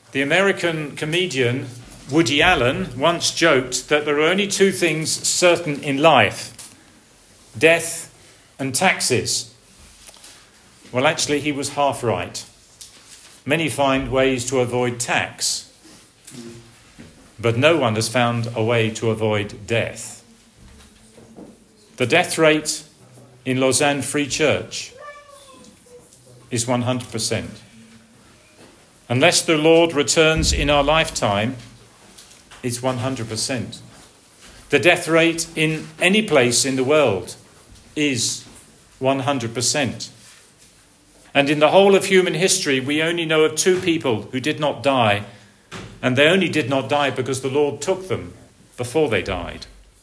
The American comedian Woody Allen once joked that there are only two things certain in life: death and taxes. Well, actually, he was half right. Many find ways to avoid tax, but no one has found a way to avoid death. The death rate in Lausanne Free Church is 100%. Unless the Lord returns in our lifetime, it's 100%. The death rate in any place in the world is 100%. And in the whole of human history, we only know of two people who did not die, and they only did not die because the Lord took them before they died.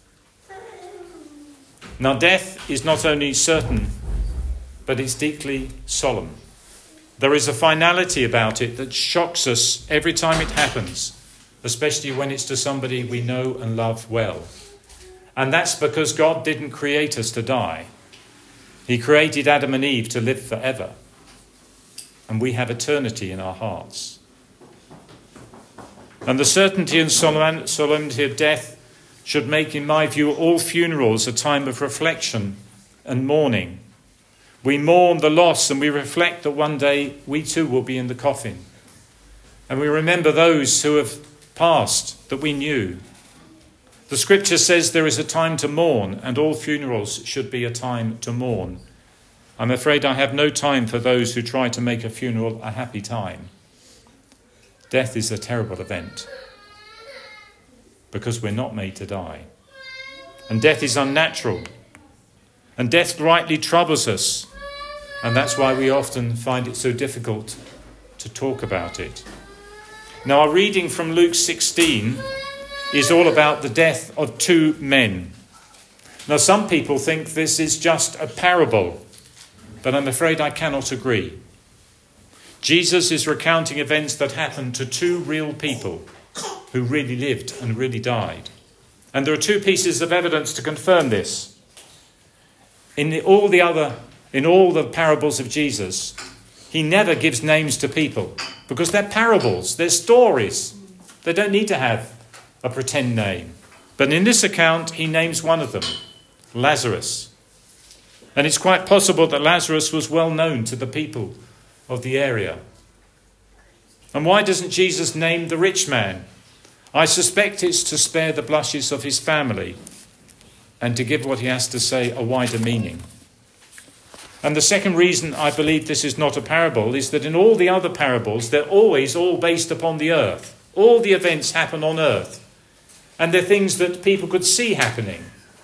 Now, death is not only certain, but it's deeply solemn. There is a finality about it that shocks us every time it happens, especially when it's to somebody we know and love well. And that's because God didn't create us to die. He created Adam and Eve to live forever. And we have eternity in our hearts. And the certainty and solemnity of death should make, in my view, all funerals a time of reflection and mourning. We mourn the loss and we reflect that one day we too will be in the coffin. And we remember those who have passed that we knew. The scripture says there is a time to mourn, and all funerals should be a time to mourn. I'm afraid I have no time for those who try to make a funeral a happy time. Death is a terrible event because we're not made to die. And death is unnatural. And death rightly troubles us. And that's why we often find it so difficult to talk about it. Now, our reading from Luke 16 is all about the death of two men. Now, some people think this is just a parable, but I'm afraid I cannot agree. Jesus is recounting events that happened to two real people who really lived and really died. And there are two pieces of evidence to confirm this. In all the parables of Jesus, he never gives names to people because they're parables, they're stories. They don't need to have a pretend name. But in this account, he names one of them, Lazarus. And it's quite possible that Lazarus was well known to the people of the area. And why doesn't Jesus name the rich man? I suspect it's to spare the blushes of his family and to give what he has to say a wider meaning. And the second reason I believe this is not a parable is that in all the other parables, they're always all based upon the earth. All the events happen on earth. And they're things that people could see happening.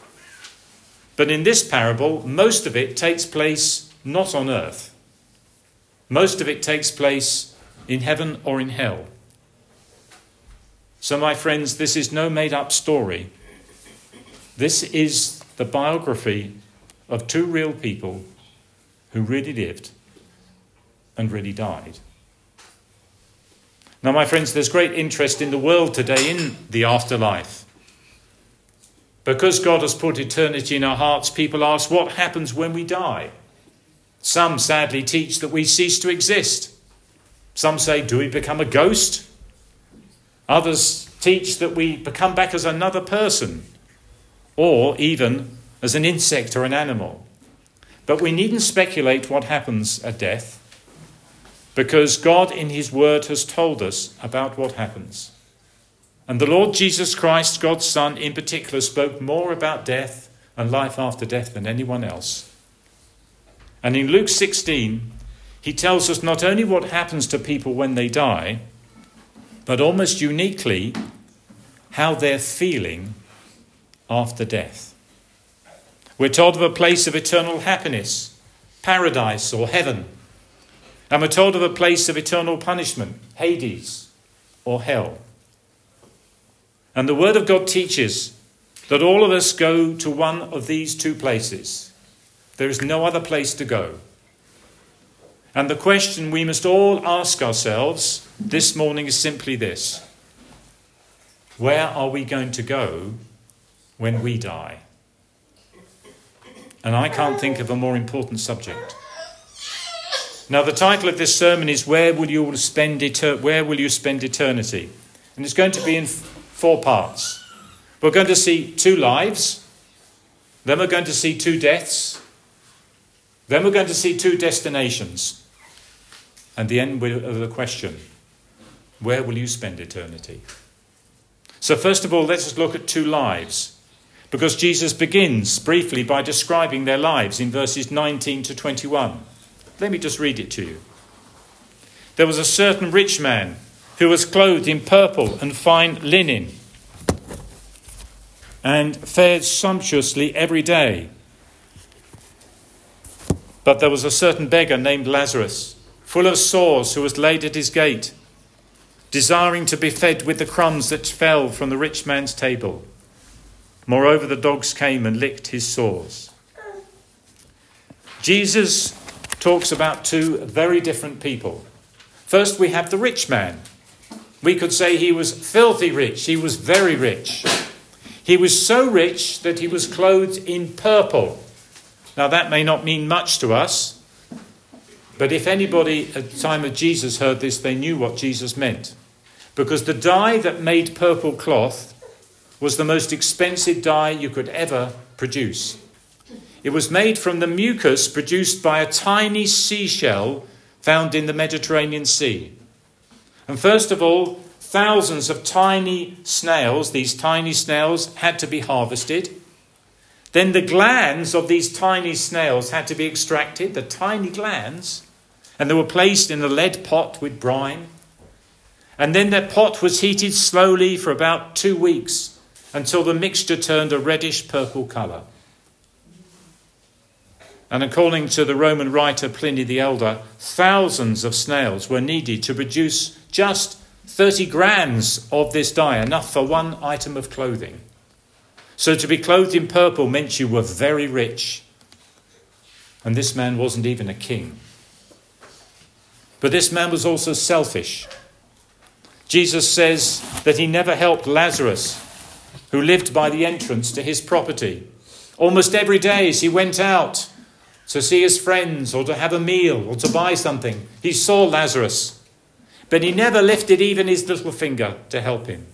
But in this parable, most of it takes place not on earth. Most of it takes place in heaven or in hell. So, my friends, this is no made-up story. This is the biography of two real people who really lived and really died. Now, my friends, there's great interest in the world today in the afterlife. Because God has put eternity in our hearts, people ask what happens when we die. Some sadly teach that we cease to exist. Some say, do we become a ghost? Others teach that we become back as another person, or even as an insect or an animal. But we needn't speculate what happens at death, because God in his word has told us about what happens. And the Lord Jesus Christ, God's Son in particular, spoke more about death and life after death than anyone else. And in Luke 16, he tells us not only what happens to people when they die, but almost uniquely how they're feeling after death. We're told of a place of eternal happiness, paradise or heaven. And we're told of a place of eternal punishment, Hades or hell. And the Word of God teaches that all of us go to one of these two places. There is no other place to go. And the question we must all ask ourselves this morning is simply this: where are we going to go when we die? And I can't think of a more important subject. Now, the title of this sermon is Where Will You Spend Eternity? And it's going to be in 4 parts. We're going to see 2 lives. Then we're going to see 2 deaths. Then we're going to see 2 destinations. And the end of the question, where will you spend eternity? So first of all, let's just look at 2 lives. Because Jesus begins briefly by describing their lives in verses 19 to 21. Let me just read it to you. There was a certain rich man who was clothed in purple and fine linen and fared sumptuously every day. But there was a certain beggar named Lazarus, full of sores, who was laid at his gate, desiring to be fed with the crumbs that fell from the rich man's table. Moreover, the dogs came and licked his sores. Jesus talks about 2 very different people. First, we have the rich man. We could say he was filthy rich. He was very rich. He was so rich that he was clothed in purple. Now, that may not mean much to us, but if anybody at the time of Jesus heard this, they knew what Jesus meant. Because the dye that made purple cloth was the most expensive dye you could ever produce. It was made from the mucus produced by a tiny seashell found in the Mediterranean Sea. And first of all, thousands of tiny snails, these tiny snails, had to be harvested. Then the glands of these tiny snails had to be extracted, the tiny glands, and they were placed in a lead pot with brine. And then that pot was heated slowly for about 2 weeks until the mixture turned a reddish purple colour. And according to the Roman writer Pliny the Elder, thousands of snails were needed to produce just 30 grams of this dye, enough for 1 item of clothing. So to be clothed in purple meant you were very rich. And this man wasn't even a king. But this man was also selfish. Jesus says that he never helped Lazarus, who lived by the entrance to his property. Almost every day as he went out to see his friends or to have a meal or to buy something, he saw Lazarus, but he never lifted even his little finger to help him.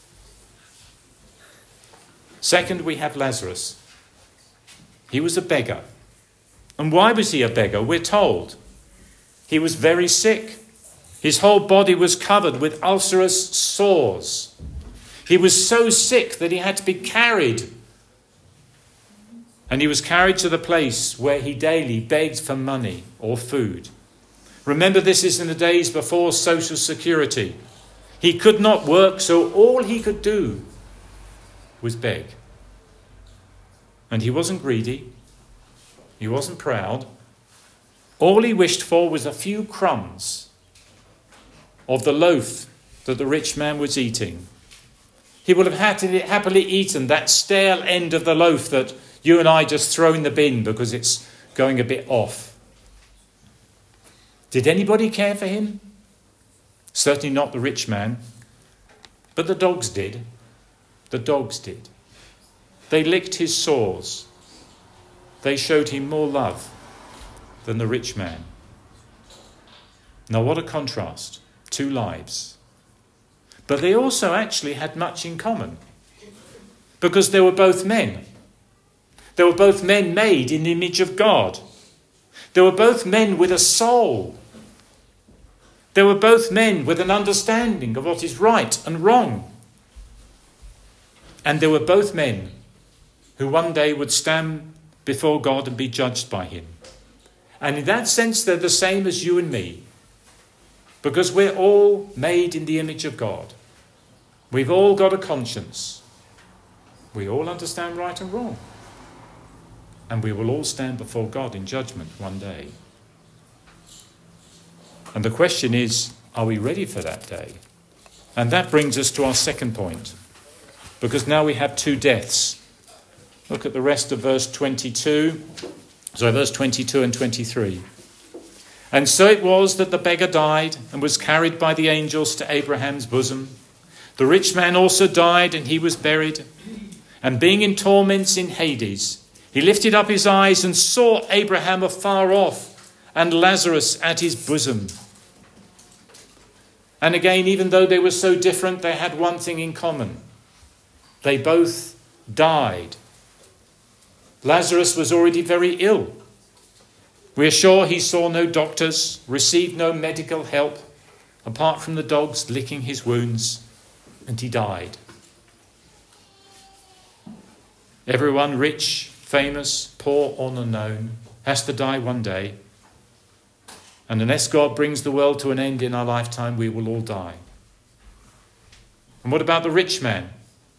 Second, we have Lazarus. He was a beggar. And why was he a beggar? We're told he was very sick. His whole body was covered with ulcerous sores. He was so sick that he had to be carried. And he was carried to the place where he daily begged for money or food. Remember, this is in the days before social security. He could not work, so all he could do was beg. And he wasn't greedy. He wasn't proud. All he wished for was a few crumbs of the loaf that the rich man was eating. He would have happily eaten that stale end of the loaf that you and I just throw in the bin because it's going a bit off. Did anybody care for him? Certainly not the rich man. But the dogs did. The dogs did. They licked his sores. They showed him more love than the rich man. Now, what a contrast. 2 lives. But they also actually had much in common. Because they were both men. They were both men made in the image of God. They were both men with a soul. They were both men with an understanding of what is right and wrong. And they were both men who one day would stand before God and be judged by him. And in that sense, they're the same as you and me. Because we're all made in the image of God. We've all got a conscience. We all understand right and wrong. And we will all stand before God in judgment one day. And the question is, are we ready for that day? And that brings us to our second point. Because now we have 2 deaths. Look at the rest of verse 22 and 23. And so it was that the beggar died and was carried by the angels to Abraham's bosom. The rich man also died, and he was buried. And being in torments in Hades, he lifted up his eyes and saw Abraham afar off and Lazarus at his bosom. And again, even though they were so different, they had one thing in common. They both died. Lazarus was already very ill. We are sure he saw no doctors, received no medical help, apart from the dogs licking his wounds, and he died. Everyone, rich, famous, poor, or unknown, has to die one day. And unless God brings the world to an end in our lifetime, we will all die. And what about the rich man?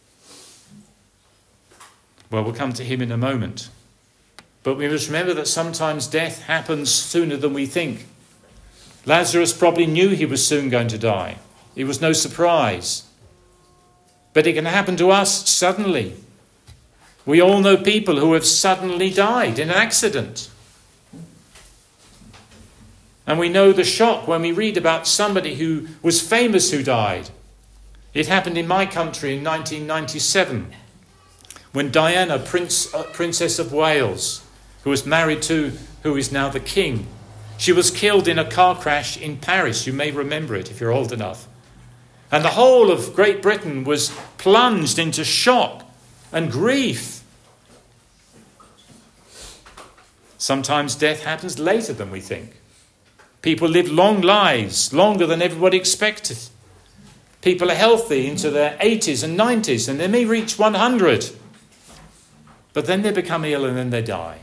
Well, we'll come to him in a moment. But we must remember that sometimes death happens sooner than we think. Lazarus probably knew he was soon going to die. It was no surprise. But it can happen to us suddenly. We all know people who have suddenly died in an accident. And we know the shock when we read about somebody who was famous who died. It happened in my country in 1997 when Diana, Princess of Wales, who was married to who is now the king, she was killed in a car crash in Paris. You may remember it if you're old enough. And the whole of Great Britain was plunged into shock and grief. Sometimes death happens later than we think. People live long lives, longer than everybody expected. People are healthy into their 80s and 90s, and they may reach 100. But then they become ill and then they die.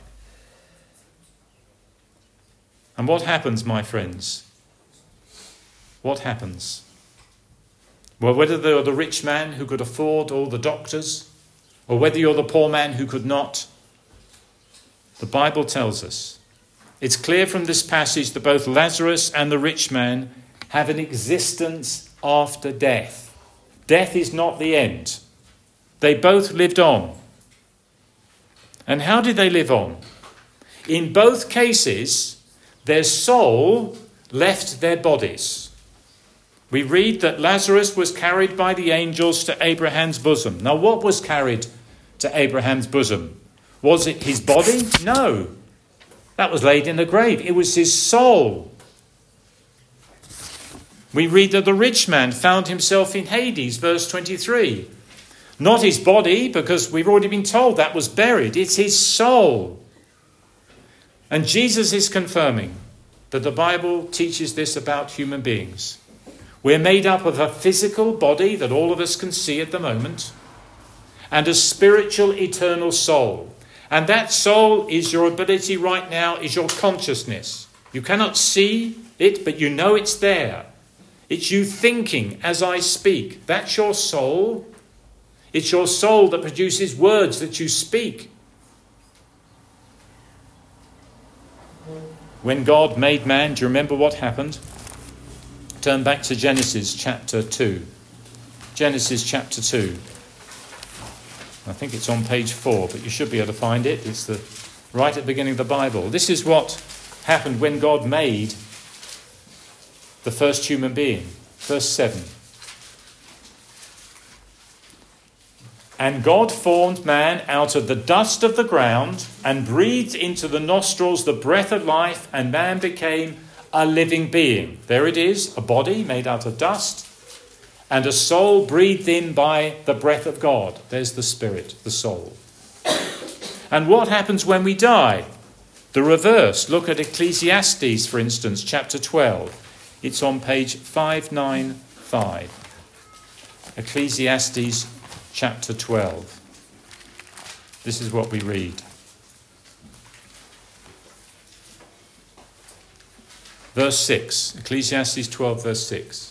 And what happens, my friends? What happens? Well, whether you're the rich man who could afford all the doctors, or whether you're the poor man who could not, the Bible tells us. It's clear from this passage that both Lazarus and the rich man have an existence after death. Death is not the end. They both lived on. And how did they live on? In both cases, their soul left their bodies. We read that Lazarus was carried by the angels to Abraham's bosom. Now, what was carried to Abraham's bosom? Was it his body? No. That was laid in the grave. It was his soul. We read that the rich man found himself in Hades, verse 23. Not his body, because we've already been told that was buried. It's his soul. And Jesus is confirming that the Bible teaches this about human beings. We're made up of a physical body that all of us can see at the moment, and a spiritual, eternal soul. And that soul is your ability right now, is your consciousness. You cannot see it, but you know it's there. It's you thinking as I speak. That's your soul. It's your soul that produces words that you speak. When God made man, do you remember what happened? Turn back to Genesis chapter 2. Genesis chapter 2. I think it's on page 4, but you should be able to find it. It's right at the beginning of the Bible. This is what happened when God made the first human being. Verse 7. And God formed man out of the dust of the ground and breathed into the nostrils the breath of life, and man became a living being. There it is, a body made out of dust, and a soul breathed in by the breath of God. There's the spirit, the soul. And what happens when we die? The reverse. Look at Ecclesiastes, for instance, chapter 12. It's on page 595. Ecclesiastes chapter 12. This is what we read. Verse 6. Ecclesiastes 12, verse 6.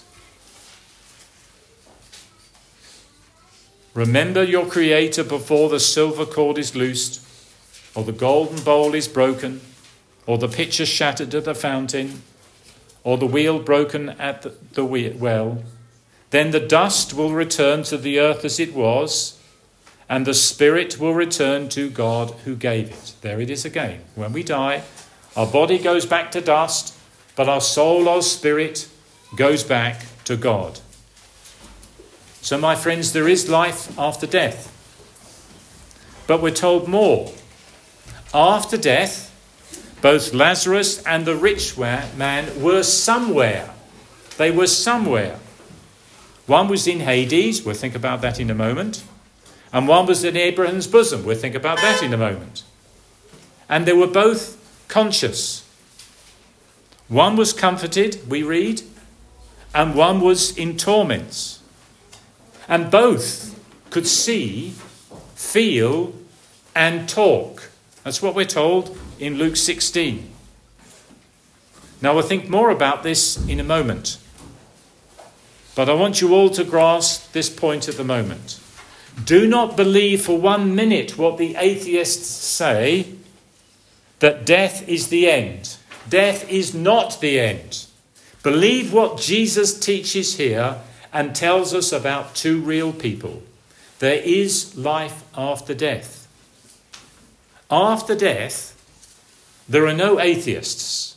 Remember your Creator before the silver cord is loosed, or the golden bowl is broken, or the pitcher shattered at the fountain, or the wheel broken at the well. Then the dust will return to the earth as it was, and the spirit will return to God who gave it. There it is again. When we die, our body goes back to dust, but our soul, our spirit, goes back to God. So, my friends, there is life after death. But we're told more. After death, Both Lazarus and the rich man were somewhere. They were somewhere. One was in Hades, we'll think about that in a moment. And one was in Abraham's bosom, we'll think about that in a moment. And they were both conscious. One was comforted, we read, and one was in torments. And both could see, feel, and talk. That's what we're told in Luke 16. Now, we'll think more about this in a moment. But I want you all to grasp this point at the moment. Do not believe for 1 minute what the atheists say, that death is the end. Death is not the end. Believe what Jesus teaches here and tells us about two real people. There is life after death. After death, there are no atheists.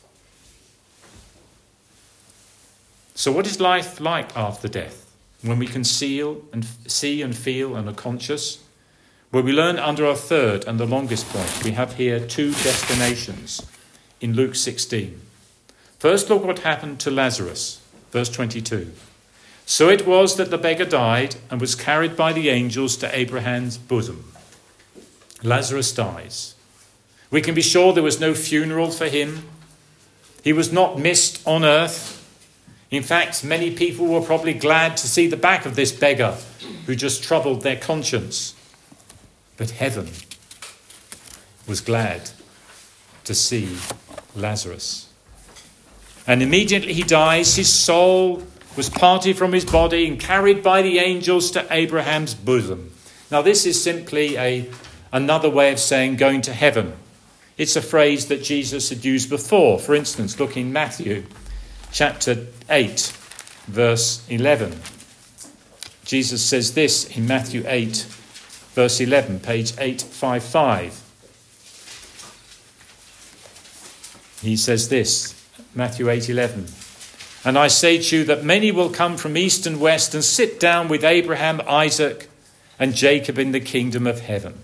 So what is life like after death? When we can see and feel and are conscious? Well, we learn under our third and the longest point. We have here two destinations in Luke 16. First, look what happened to Lazarus, verse 22. So it was that the beggar died and was carried by the angels to Abraham's bosom. Lazarus dies. We can be sure there was no funeral for him. He was not missed on earth. In fact, many people were probably glad to see the back of this beggar who just troubled their conscience. But heaven was glad to see Lazarus. And immediately he dies. His soul was parted from his body and carried by the angels to Abraham's bosom. Now, this is simply another way of saying going to heaven. It's a phrase that Jesus had used before. For instance, look in Matthew chapter 8, verse 11. Jesus says this in Matthew 8, verse 11, page 855. He says this, Matthew 8:11. And I say to you that many will come from east and west and sit down with Abraham, Isaac, and Jacob in the kingdom of heaven.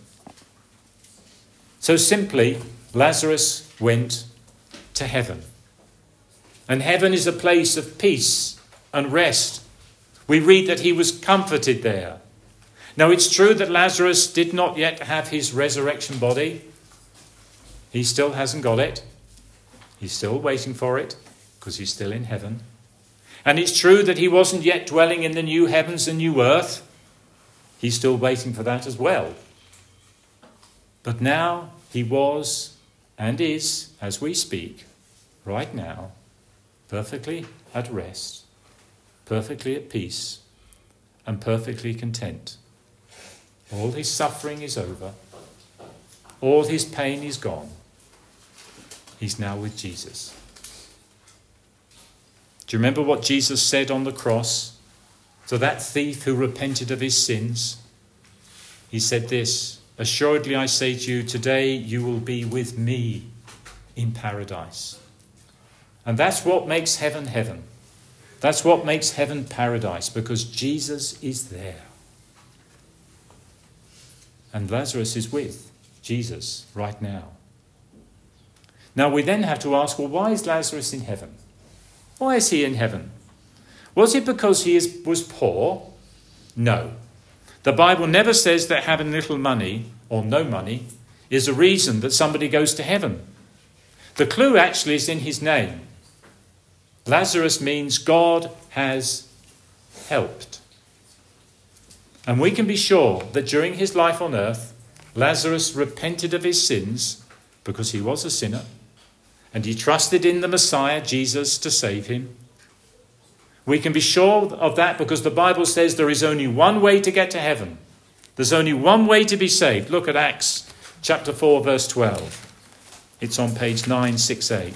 So simply, Lazarus went to heaven. And heaven is a place of peace and rest. We read that he was comforted there. Now, it's true that Lazarus did not yet have his resurrection body. He still hasn't got it. He's still waiting for it because he's still in heaven. And it's true that he wasn't yet dwelling in the new heavens and new earth. He's still waiting for that as well. But now he was and is, as we speak, right now, perfectly at rest, perfectly at peace, and perfectly content. All his suffering is over. All his pain is gone. He's now with Jesus. Do you remember what Jesus said on the cross to that thief who repented of his sins? He said this, assuredly I say to you, today you will be with me in paradise. And that's what makes heaven heaven. That's what makes heaven paradise, because Jesus is there. And Lazarus is with Jesus right now. Now we then have to ask, well, why is Lazarus in heaven? Why is he in heaven? Was it because he was poor? No. The Bible never says that having little money or no money is a reason that somebody goes to heaven. The clue actually is in his name. Lazarus means God has helped. And we can be sure that during his life on earth, Lazarus repented of his sins because he was a sinner, and he trusted in the Messiah, Jesus, to save him. We can be sure of that because the Bible says there is only one way to get to heaven. There's only one way to be saved. Look at Acts chapter 4, verse 12. It's on page 968.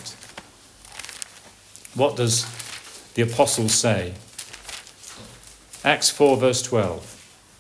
What does the apostle say? Acts 4, verse 12.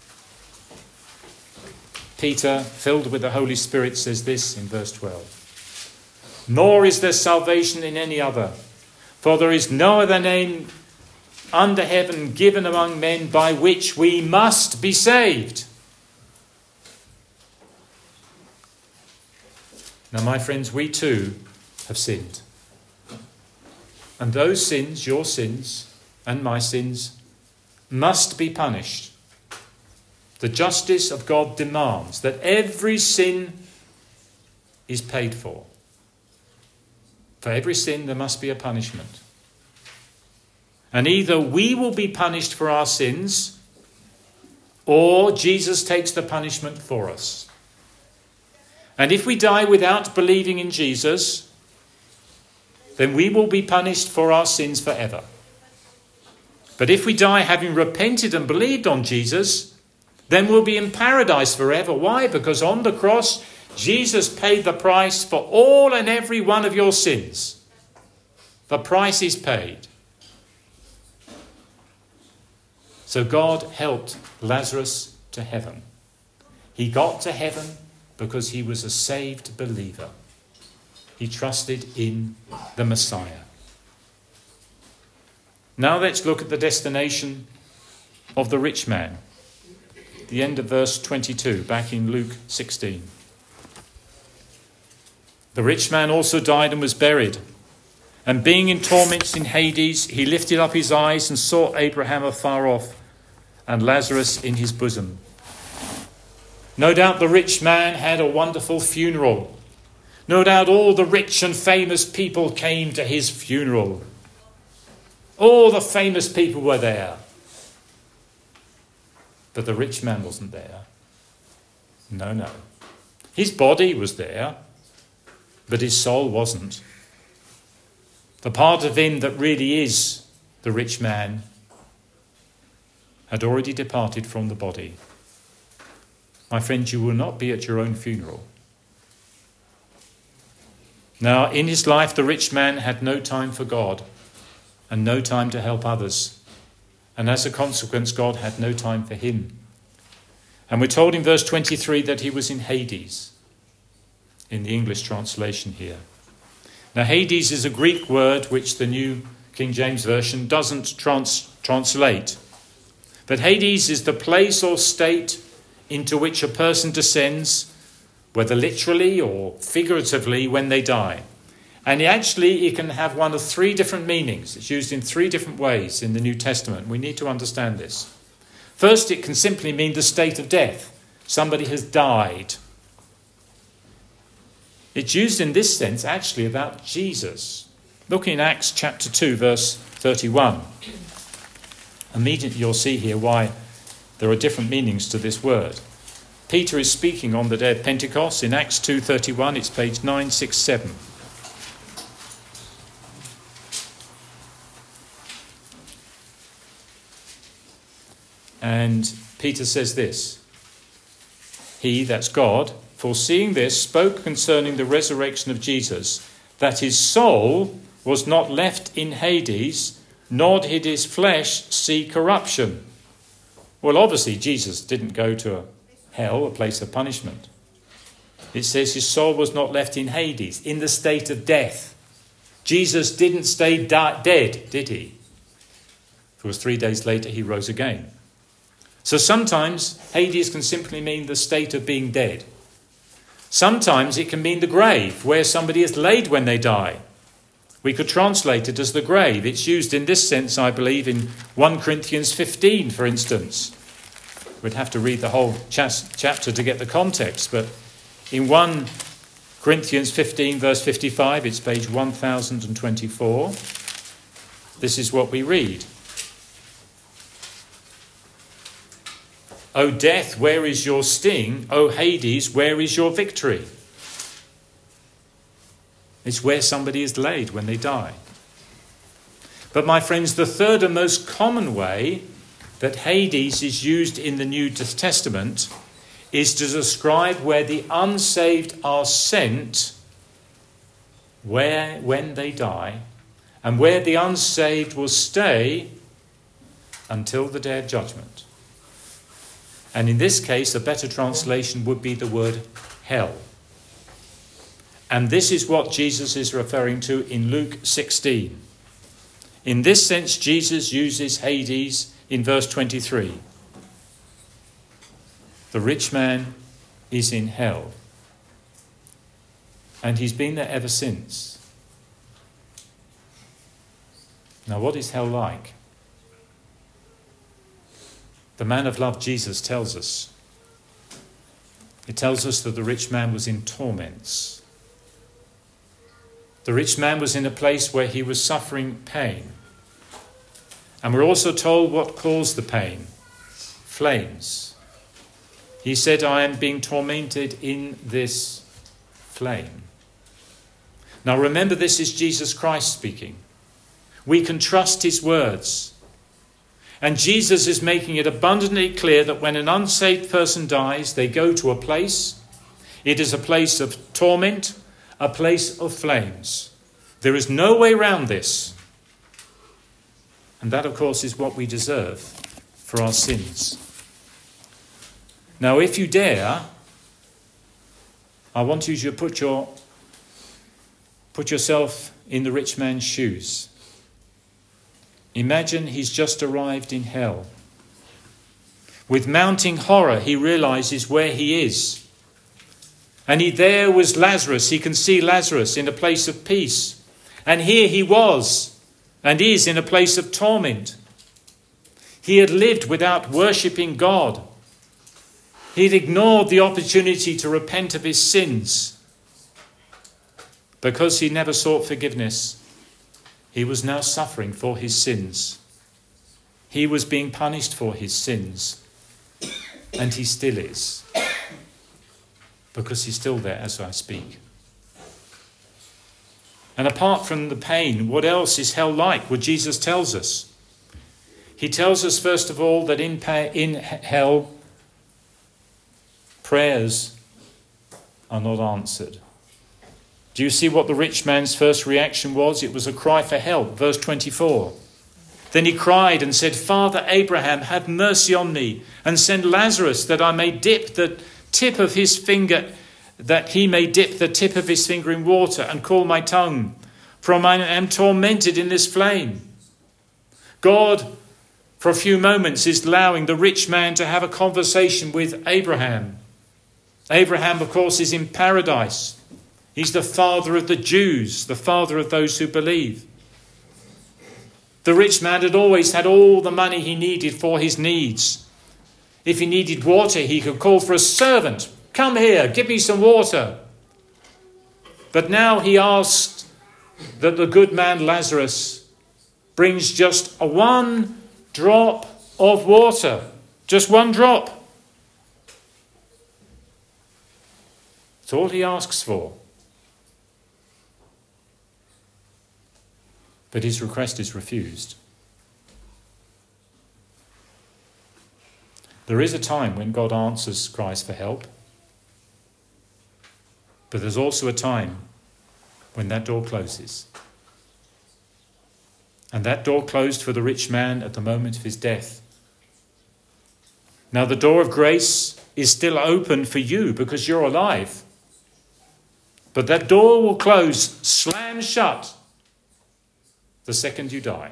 Peter, filled with the Holy Spirit, says this in verse 12. Nor is there salvation in any other, for there is no other name under heaven given among men by which we must be saved. Now, my friends, we too have sinned. And those sins, your sins and my sins, must be punished. The justice of God demands that every sin is paid for. For every sin there must be a punishment. And either we will be punished for our sins, or Jesus takes the punishment for us. And if we die without believing in Jesus, then we will be punished for our sins forever. But if we die having repented and believed on Jesus, then we'll be in paradise forever. Why? Because on the cross, Jesus paid the price for all and every one of your sins. The price is paid. So God helped Lazarus to heaven. He got to heaven because he was a saved believer. He trusted in the Messiah. Now let's look at the destination of the rich man. The end of verse 22, back in Luke 16. The rich man also died and was buried. And being in torments in Hades, he lifted up his eyes and saw Abraham afar off and Lazarus in his bosom. No doubt the rich man had a wonderful funeral. No doubt all the rich and famous people came to his funeral. All the famous people were there. But the rich man wasn't there. No. His body was there, but his soul wasn't. The part of him that really is the rich man had already departed from the body. My friends, you will not be at your own funeral. Now, in his life, the rich man had no time for God and no time to help others. And as a consequence, God had no time for him. And we're told in verse 23 that he was in Hades, in the English translation here. Now, Hades is a Greek word which the New King James Version doesn't translate. But Hades is the place or state into which a person descends, whether literally or figuratively, when they die. And it can have one of three different meanings. It's used in three different ways in the New Testament. We need to understand this. First, it can simply mean the state of death. Somebody has died. It's used in this sense actually about Jesus. Look in Acts chapter 2, verse 31. Immediately you'll see here why there are different meanings to this word. Peter is speaking on the day of Pentecost in Acts 2:31. It's page 967. And Peter says this: He, that's God, foreseeing this, spoke concerning the resurrection of Jesus, that his soul was not left in Hades, nor did his flesh see corruption. Well, obviously, Jesus didn't go to hell, a place of punishment. It says his soul was not left in Hades, in the state of death. Jesus didn't stay dead, did he? Because 3 days later he rose again. So sometimes Hades can simply mean the state of being dead. Sometimes it can mean the grave, where somebody is laid when they die. We could translate it as the grave. It's used in this sense, I believe, in 1 Corinthians 15, for instance. We'd have to read the whole chapter to get the context, but in 1 Corinthians 15, verse 55, it's page 1024. This is what we read. O death, where is your sting? O Hades, where is your victory? It's where somebody is laid when they die. But my friends, the third and most common way that Hades is used in the New Testament is to describe where the unsaved are sent when they die, and where the unsaved will stay until the day of judgment. And in this case, a better translation would be the word hell. And this is what Jesus is referring to in Luke 16. In this sense, Jesus uses Hades in verse 23. The rich man is in hell. And he's been there ever since. Now, what is hell like? The man of love, Jesus, tells us. It tells us that the rich man was in torments. The rich man was in a place where he was suffering pain. And we're also told what caused the pain. Flames. He said, I am being tormented in this flame. Now remember, this is Jesus Christ speaking. We can trust his words. And Jesus is making it abundantly clear that when an unsaved person dies, they go to a place. It is a place of torment, a place of flames. There is no way around this. And that, of course, is what we deserve for our sins. Now, if you dare, I want you to put yourself in the rich man's shoes. Imagine he's just arrived in hell. With mounting horror, he realizes where he is. And there was Lazarus. He can see Lazarus in a place of peace. And here he was and is in a place of torment. He had lived without worshipping God. He'd ignored the opportunity to repent of his sins. Because he never sought forgiveness, he was now suffering for his sins. He was being punished for his sins. And he still is. Because he's still there as I speak. And apart from the pain, what else is hell like? Well, Jesus tells us. He tells us, first of all, that in hell, prayers are not answered. Do you see what the rich man's first reaction was? It was a cry for help. Verse 24. Then he cried and said, Father Abraham, have mercy on me and send Lazarus that I may dip the tip of his finger, that he may dip the tip of his finger in water and cool my tongue, for I am tormented in this flame. God, for a few moments, is allowing the rich man to have a conversation with Abraham. Abraham, of course, is in paradise. He's the father of the Jews, the father of those who believe. The rich man had always had all the money he needed for his needs. If he needed water, he could call for a servant. Come here, give me some water. But now he asked that the good man Lazarus brings just one drop of water. Just one drop. That's all he asks for. But his request is refused. There is a time when God answers cries for help. But there's also a time when that door closes. And that door closed for the rich man at the moment of his death. Now the door of grace is still open for you because you're alive. But that door will close, slam shut, the second you die.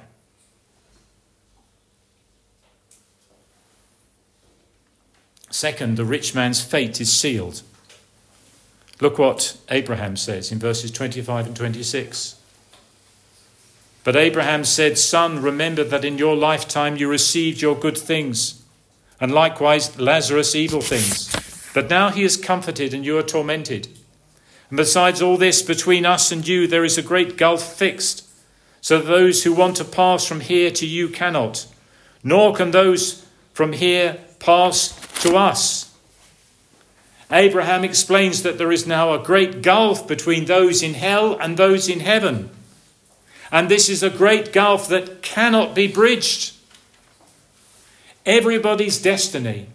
Second, the rich man's fate is sealed. Look what Abraham says in verses 25 and 26. But Abraham said, Son, remember that in your lifetime you received your good things, and likewise Lazarus evil things. But now he is comforted and you are tormented. And besides all this, between us and you there is a great gulf fixed, so that those who want to pass from here to you cannot, nor can those from here pass to us. Abraham explains that there is now a great gulf between those in hell and those in heaven. And this is a great gulf that cannot be bridged. Everybody's destination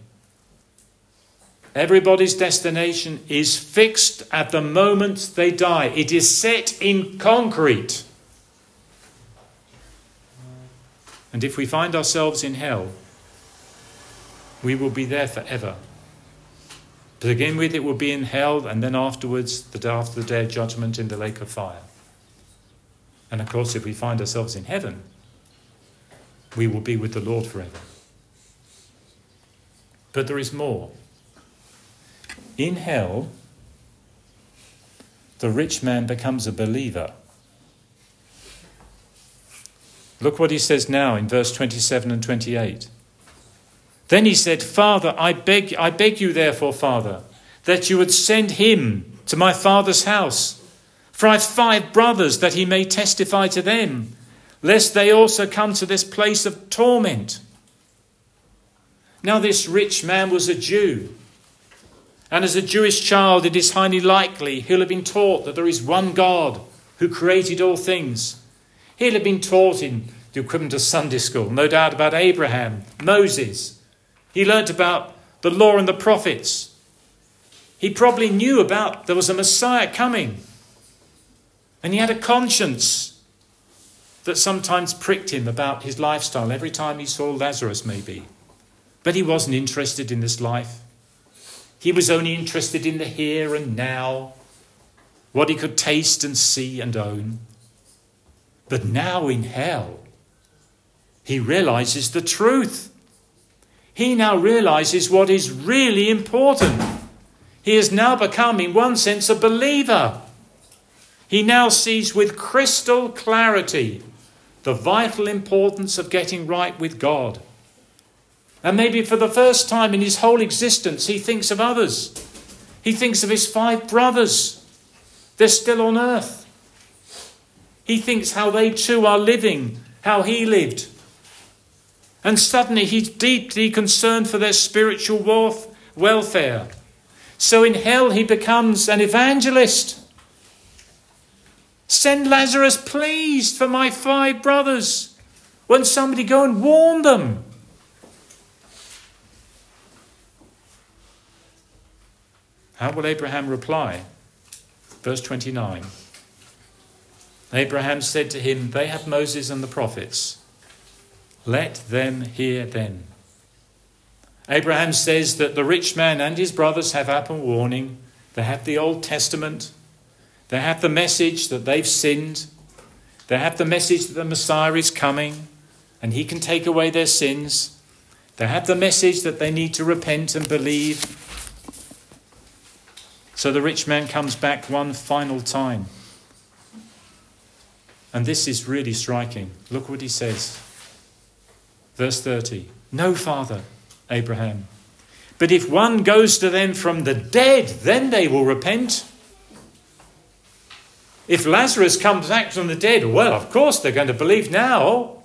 is fixed at the moment they die. It is set in concrete. And if we find ourselves in hell, we will be there forever. To begin with, it will be in hell, and then afterwards, after the day of judgment, in the lake of fire. And of course, if we find ourselves in heaven, we will be with the Lord forever. But there is more. In hell, the rich man becomes a believer. Look what he says now in verse 27 and 28. Then he said, Father, I beg you therefore, Father, that you would send him to my father's house. For I have 5 brothers, that he may testify to them, lest they also come to this place of torment. Now this rich man was a Jew. And as a Jewish child, it is highly likely he'll have been taught that there is one God who created all things. He'll have been taught in the equivalent of Sunday school, no doubt, about Abraham, Moses. He learnt about the law and the prophets. He probably knew about there was a Messiah coming. And he had a conscience that sometimes pricked him about his lifestyle every time he saw Lazarus, maybe. But he wasn't interested in this life. He was only interested in the here and now, what he could taste and see and own. But now in hell, he realizes the truth. He now realizes what is really important. He has now become, in one sense, a believer. He now sees with crystal clarity the vital importance of getting right with God. And maybe for the first time in his whole existence, he thinks of others. He thinks of his 5 brothers. They're still on earth. He thinks how they too are living, how he lived. And suddenly he's deeply concerned for their spiritual welfare. So in hell he becomes an evangelist. Send Lazarus, please, for my 5 brothers. Won't somebody go and warn them? How will Abraham reply? Verse 29. Abraham said to him, they have Moses and the prophets. Let them hear them. Abraham says that the rich man and his brothers have ample warning. They have the Old Testament. They have the message that they've sinned. They have the message that the Messiah is coming and he can take away their sins. They have the message that they need to repent and believe. So the rich man comes back one final time. And this is really striking. Look what he says. Verse 30. No, Father, Abraham. But if one goes to them from the dead, then they will repent. If Lazarus comes back from the dead, well, of course they're going to believe now.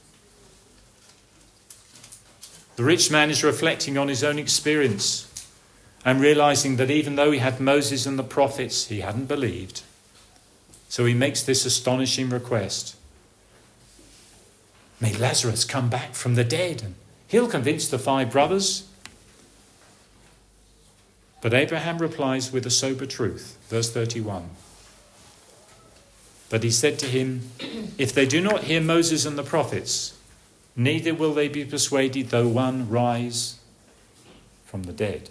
The rich man is reflecting on his own experience and realizing that even though he had Moses and the prophets, he hadn't believed. So he makes this astonishing request. May Lazarus come back from the dead, and he'll convince the 5 brothers. But Abraham replies with a sober truth. Verse 31. But he said to him, if they do not hear Moses and the prophets, neither will they be persuaded though one rise from the dead.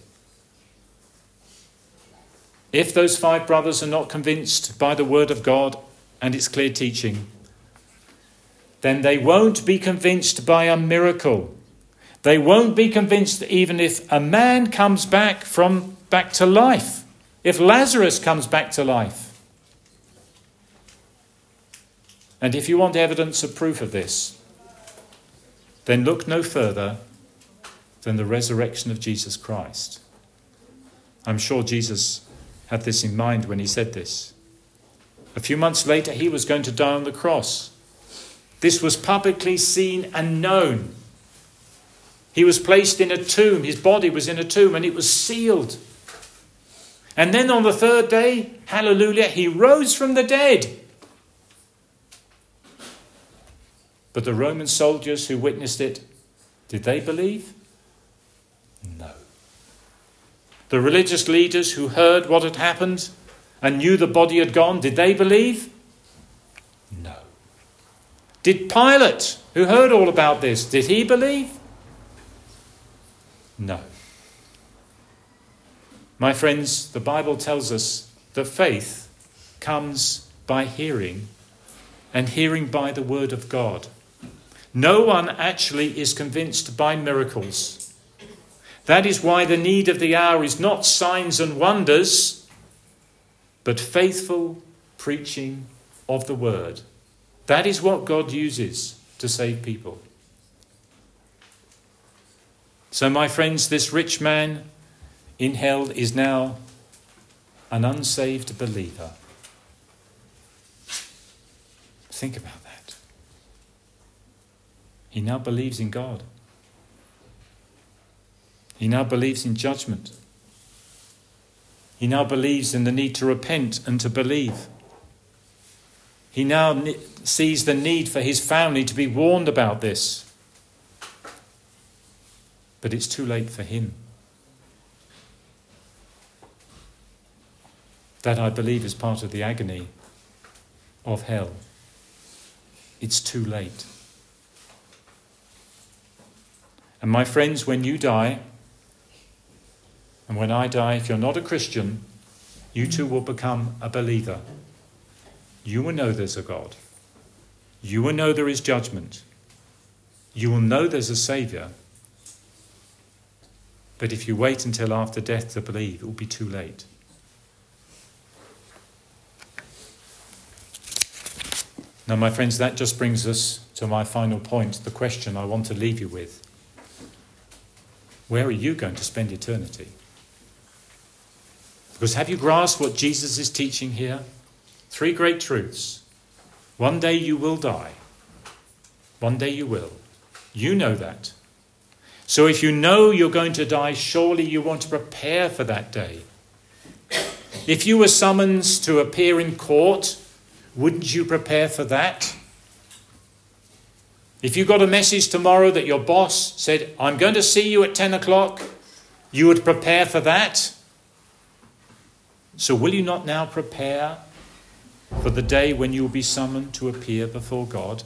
If those 5 brothers are not convinced by the word of God and its clear teaching, then they won't be convinced by a miracle. They won't be convinced even if a man comes back to life. If Lazarus comes back to life. And if you want evidence of proof of this, then look no further than the resurrection of Jesus Christ. I'm sure Jesus had this in mind when he said this. A few months later, he was going to die on the cross. This was publicly seen and known. He was placed in a tomb. His body was in a tomb and it was sealed. And then on the 3rd day, hallelujah, he rose from the dead. But the Roman soldiers who witnessed it, did they believe? No. The religious leaders who heard what had happened and knew the body had gone, did they believe? No. Did Pilate, who heard all about this, did he believe? No. My friends, the Bible tells us that faith comes by hearing, and hearing by the word of God. No one actually is convinced by miracles. That is why the need of the hour is not signs and wonders, but faithful preaching of the word. That is what God uses to save people. So, my friends, this rich man in hell is now an unsaved believer. Think about that. He now believes in God. He now believes in judgment. He now believes in the need to repent and to believe. He now sees the need for his family to be warned about this. But it's too late for him. That, I believe, is part of the agony of hell. It's too late. And my friends, when you die, and when I die, if you're not a Christian, you too will become a believer. You will know there's a God. You will know there is judgment. You will know there's a Saviour. But if you wait until after death to believe, it will be too late. Now, my friends, that just brings us to my final point, the question I want to leave you with. Where are you going to spend eternity? Because have you grasped what Jesus is teaching here? 3 great truths. One day you will die. One day you will. You know that. So if you know you're going to die, surely you want to prepare for that day. If you were summoned to appear in court, wouldn't you prepare for that? If you got a message tomorrow that your boss said, I'm going to see you at 10 o'clock, you would prepare for that? So will you not now prepare for the day when you will be summoned to appear before God?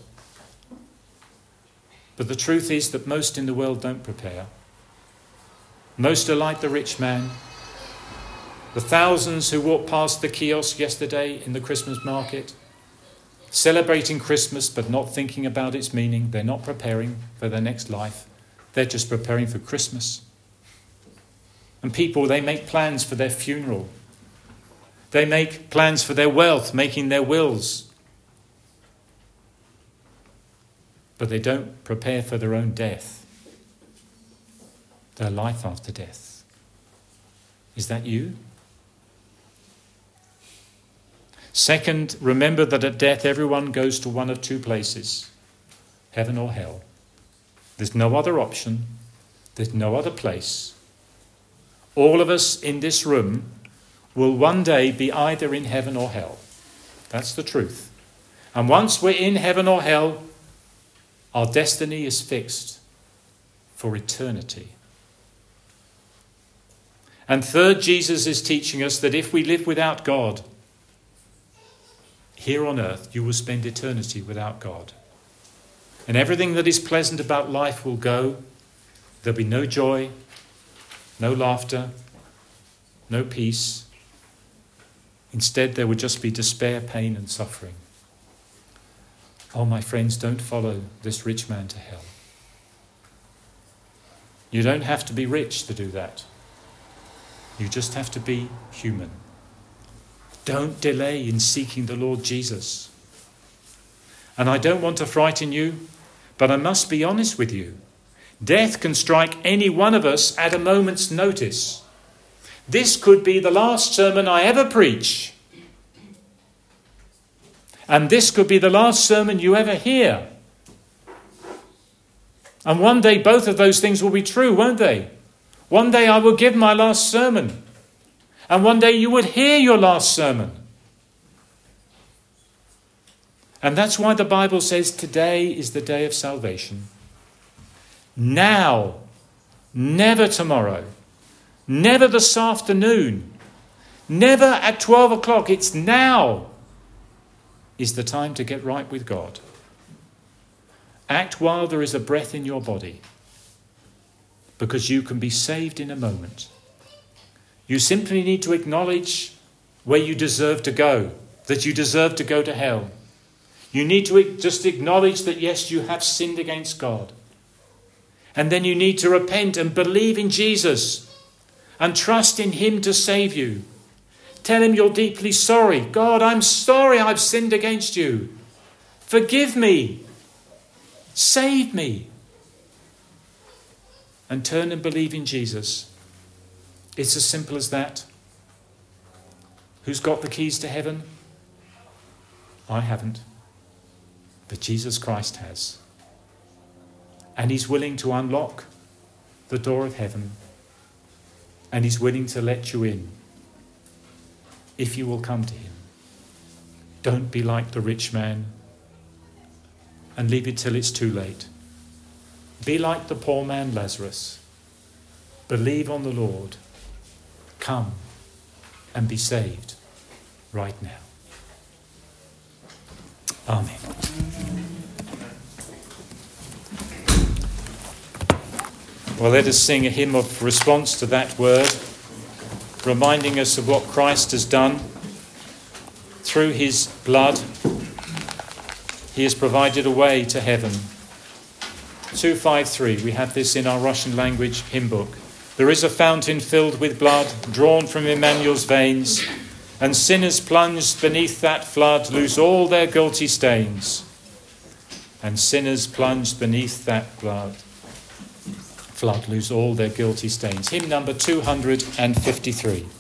But the truth is that most in the world don't prepare. Most are like the rich man. The thousands who walked past the kiosk yesterday in the Christmas market, celebrating Christmas but not thinking about its meaning. They're not preparing for their next life. They're just preparing for Christmas. And people, they make plans for their funeral. They make plans for their wealth, making their wills. But they don't prepare for their own death, their life after death. Is that you? Second, remember that at death everyone goes to one of 2 places, heaven or hell. There's no other option. There's no other place. All of us in this room will one day be either in heaven or hell. That's the truth. And once we're in heaven or hell, our destiny is fixed for eternity. And third, Jesus is teaching us that if we live without God, here on earth, you will spend eternity without God. And everything that is pleasant about life will go. There'll be no joy, no laughter, no peace. Instead, there will just be despair, pain, and suffering. Oh, my friends, don't follow this rich man to hell. You don't have to be rich to do that. You just have to be human. Don't delay in seeking the Lord Jesus. And I don't want to frighten you, but I must be honest with you. Death can strike any one of us at a moment's notice. This could be the last sermon I ever preach. And this could be the last sermon you ever hear. And one day both of those things will be true, won't they? One day I will give my last sermon. And one day you would hear your last sermon. And that's why the Bible says today is the day of salvation. Now, never tomorrow, never this afternoon, never at 12 o'clock. It's now is the time to get right with God. Act while there is a breath in your body, because you can be saved in a moment. You simply need to acknowledge where you deserve to go, that you deserve to go to hell. You need to just acknowledge that, yes, you have sinned against God. And then you need to repent and believe in Jesus and trust in him to save you. Tell him you're deeply sorry. God, I'm sorry I've sinned against you. Forgive me. Save me. And turn and believe in Jesus. It's as simple as that. Who's got the keys to heaven? I haven't. But Jesus Christ has. And he's willing to unlock the door of heaven. And he's willing to let you in. If you will come to him. Don't be like the rich man and leave it till it's too late. Be like the poor man Lazarus. Believe on the Lord. Come and be saved right now. Amen. Well, let us sing a hymn of response to that word, reminding us of what Christ has done. Through his blood, he has provided a way to heaven. 253, we have this in our Russian language hymn book. There is a fountain filled with blood, drawn from Emmanuel's veins, and sinners plunged beneath that flood lose all their guilty stains. And sinners plunged beneath that flood lose all their guilty stains. Hymn number 253.